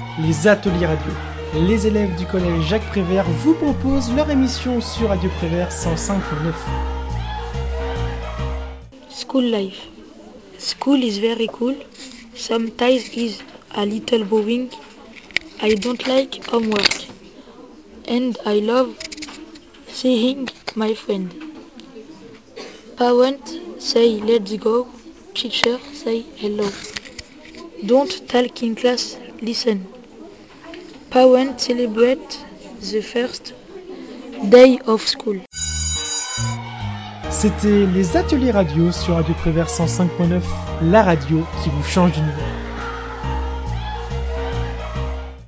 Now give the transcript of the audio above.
les ateliers radio. Les élèves du collège Jacques Prévert vous proposent leur émission sur Radio Prévert 105.9. School life. School is very cool. Sometimes is a little boring. I don't like homework. And I love seeing my friend. Parents say let's go. Teacher say hello. Don't talk in class, listen. Parents celebrate the first day of school. C'était les ateliers radio sur Radio Prévert 105.9, la radio qui vous change d'univers.